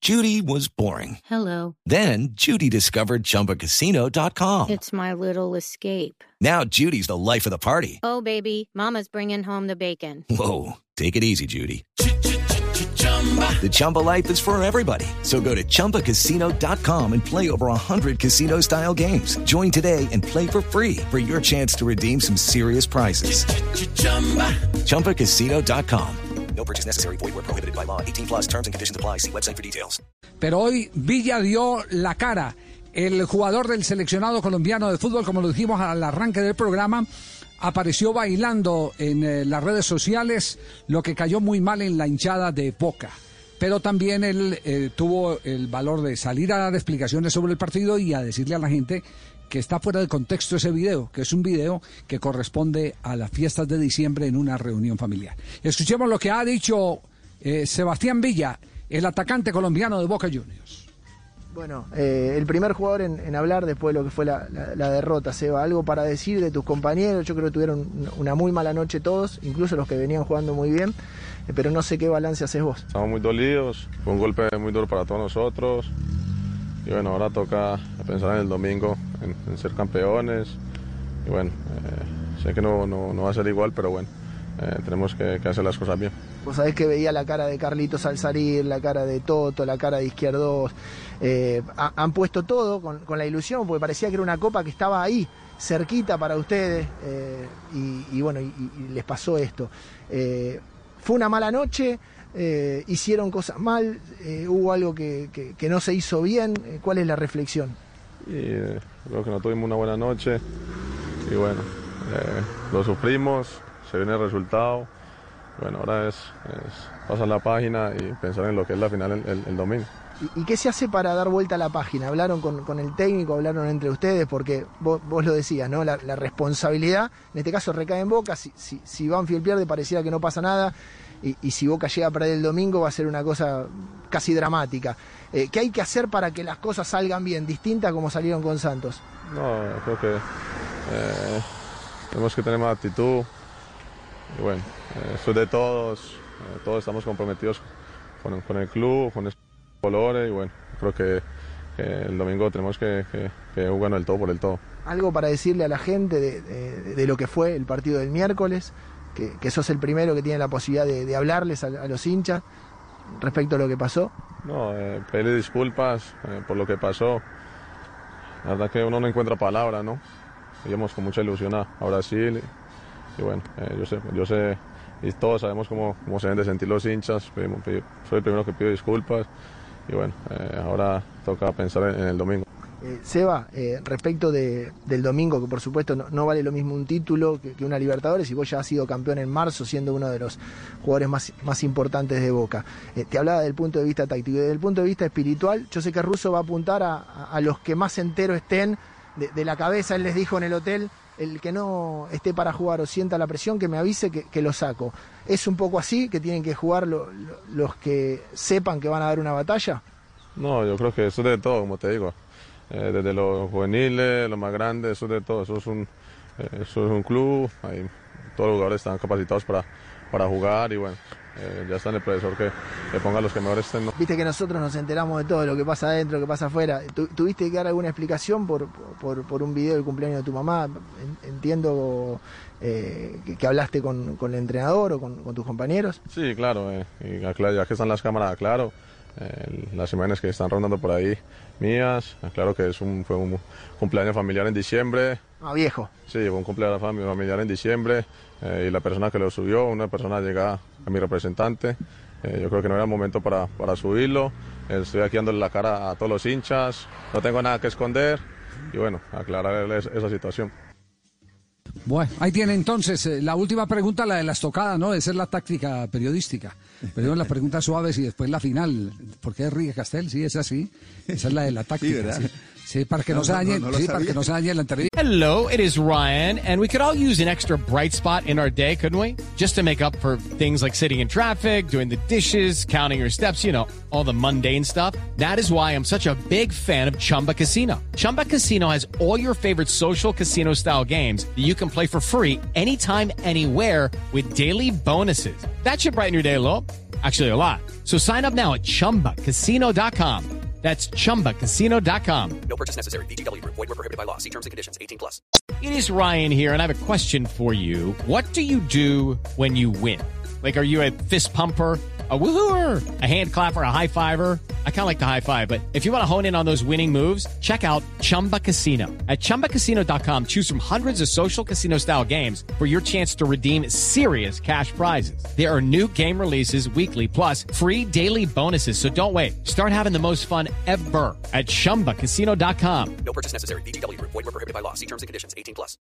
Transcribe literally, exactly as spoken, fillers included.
Judy was boring. Hello. Then Judy discovered Chumba Casino dot com. It's my little escape. Now Judy's the life of the party. Oh, baby, mama's bringing home the bacon. Whoa, take it easy, Judy. The Chumba life is for everybody. So go to Chumba Casino dot com and play over one hundred casino-style games. Join today and play for free for your chance to redeem some serious prizes. Chumba Casino dot com. No purchase necessary. Void where prohibited by law. eighteen plus terms and conditions apply. See website for details. Pero hoy Villa dio la cara. El jugador del seleccionado colombiano de fútbol, como lo dijimos al arranque del programa, apareció bailando en eh, las redes sociales, lo que cayó muy mal en la hinchada de Boca. Pero también él eh, tuvo el valor de salir a dar explicaciones sobre el partido y a decirle a la gente que está fuera de contexto ese video, que es un video que corresponde a las fiestas de diciembre en una reunión familiar. Escuchemos lo que ha dicho eh, Sebastián Villa, el atacante colombiano de Boca Juniors. Bueno, eh, el primer jugador en, en hablar después de lo que fue la, la, la derrota, Seba, algo para decir de tus compañeros. Yo creo que tuvieron una muy mala noche todos, incluso los que venían jugando muy bien, eh, pero no sé qué balance haces vos. Estamos muy dolidos, fue un golpe muy duro para todos nosotros y bueno, ahora toca pensar en el domingo, en, en ser campeones y bueno, eh, sé que no, no, no va a ser igual, pero bueno, eh, tenemos que, que hacer las cosas bien. Vos sabés que veía la cara de Carlitos al salir, la cara de Toto, la cara de Izquierdos. Eh, ha, han puesto todo con, con la ilusión, porque parecía que era una copa que estaba ahí, cerquita para ustedes, eh, y, y bueno, y, y les pasó esto. Eh, fue una mala noche, eh, hicieron cosas mal, eh, hubo algo que, que, que no se hizo bien. ¿Cuál es la reflexión? Y, eh, creo que no tuvimos una buena noche y bueno, eh, lo sufrimos, se viene el resultado. Bueno, ahora es, es pasar la página y pensar en lo que es la final el, el, el domingo. ¿Y, ¿Y qué se hace para dar vuelta a la página? ¿Hablaron con, con el técnico, hablaron entre ustedes? Porque vos, vos lo decías, ¿no? La, la responsabilidad, en este caso, recae en Boca. Si, si, si Banfield pierde, pareciera que no pasa nada. Y, y si Boca llega a perder el domingo, va a ser una cosa casi dramática. Eh, ¿Qué hay que hacer para que las cosas salgan bien, distintas como salieron con Santos? No, creo que eh, tenemos que tener más actitud. Y bueno, eh, esto es de todos, eh, todos estamos comprometidos con, con el club, con los colores y bueno, creo que, que el domingo tenemos que, que, que jugar el todo por el todo. ¿Algo para decirle a la gente de, de, de lo que fue el partido del miércoles? Que, que sos el primero que tiene la posibilidad de, de hablarles a, a los hinchas respecto a lo que pasó. No, eh, pedirle disculpas eh, por lo que pasó. La verdad que uno no encuentra palabras, ¿no? Íbamos con mucha ilusión a, a Brasil. Y, Y bueno, eh, yo sé, yo sé, y todos sabemos cómo, cómo se deben de sentir los hinchas. Pedimos, pedimos, soy el primero que pido disculpas. Y bueno, eh, ahora toca pensar en, en el domingo. Eh, Seba, eh, respecto de, del domingo, que por supuesto no, no vale lo mismo un título que, que una Libertadores, y vos ya has sido campeón en marzo, siendo uno de los jugadores más, más importantes de Boca. Eh, te hablaba del punto de vista táctico y desde el punto de vista espiritual. Yo sé que Russo va a apuntar a, a, a los que más enteros estén de, de la cabeza. Él les dijo en el hotel: el que no esté para jugar o sienta la presión, que me avise que, que lo saco. ¿Es un poco así, que tienen que jugar lo, lo, los que sepan que van a dar una batalla? No, yo creo que eso es de todo, como te digo. Eh, desde los juveniles, los más grandes, eso es de todo. Eso es un, eh, eso es un club, ahí, todos los jugadores están capacitados para, para jugar y bueno, eh, ya está en el profesor que, que ponga los que mejores estén, ¿no? Viste que nosotros nos enteramos de todo, lo que pasa adentro, lo que pasa afuera. ¿Tu, ¿Tuviste que dar alguna explicación por, por, por un video del cumpleaños de tu mamá? Entiendo eh, que, que hablaste con, con el entrenador o con, con tus compañeros. Sí, claro, eh, y ya que están las cámaras, claro. Eh, las imágenes que están rondando por ahí mías, claro que es un, fue un cumpleaños familiar en diciembre. Ah, viejo. Sí, fue un cumpleaños familiar en diciembre eh, y la persona que lo subió, una persona llega a mi representante. Eh, yo creo que no era el momento para, para subirlo. Eh, estoy aquí dándole la cara a todos los hinchas, no tengo nada que esconder y bueno, aclararles esa situación. Bueno, ahí tiene entonces eh, la última pregunta, la de la estocada, ¿no? Esa es la táctica periodística. Primero las preguntas suaves y después la final. ¿Por qué ríe Castel? Sí, es así. Esa es la de la táctica. Sí, sí. Sí, para que no, no se dañe, no, no, no sí, para que no se dañe la entrevista. Hello, it is Ryan, and we could all use an extra bright spot in our day, couldn't we? Just to make up for things like sitting in traffic, doing the dishes, counting your steps, you know, all the mundane stuff. That is why I'm such a big fan of Chumba Casino. Chumba Casino has all your favorite social casino-style games that you can play for free anytime, anywhere with daily bonuses. That should brighten your day a little. Actually, a lot. So sign up now at chumba casino dot com. That's chumba casino dot com. No purchase necessary. V G W Group. Void where prohibited by law. See terms and conditions. eighteen plus. It is Ryan here, and I have a question for you. What do you do when you win? Like, are you a fist pumper, a woohooer, a hand clapper, a high fiver? I kind of like the high five, but if you want to hone in on those winning moves, check out Chumba Casino. At chumba casino dot com, choose from hundreds of social casino style games for your chance to redeem serious cash prizes. There are new game releases weekly, plus free daily bonuses. So don't wait. Start having the most fun ever at chumba casino dot com. No purchase necessary. V G W Group. Void where prohibited by law. See terms and conditions. eighteen plus.